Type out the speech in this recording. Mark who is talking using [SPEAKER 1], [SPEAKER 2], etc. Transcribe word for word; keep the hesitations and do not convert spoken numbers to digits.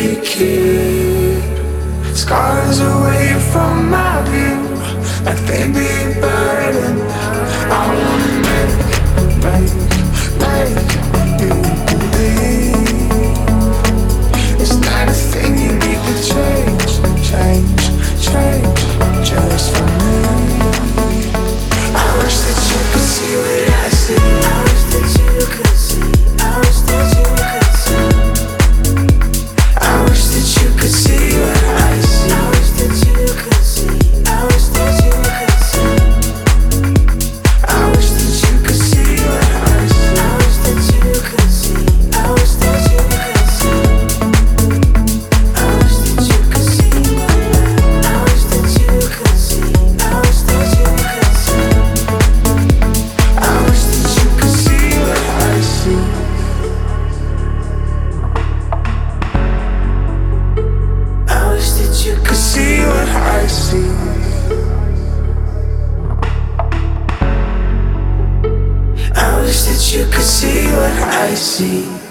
[SPEAKER 1] every kid. Scars away from my view, like they be burning. I wanna make, make, make you believe. It's not a thing you need to change, change, change, just for me. I wish that you could see what I see. I wish that you could see. I wish that you could see. I wish that you could see what I see. I wish that you could see. I wish that you could see. I wish that you could see what I see. I wish that you could see. I wish that you could see. I wish that you could see what I wish that you could see. I wish that you could see. I wish that you could see what I see. I wish that you could see what I see. I wish that you could see what I see.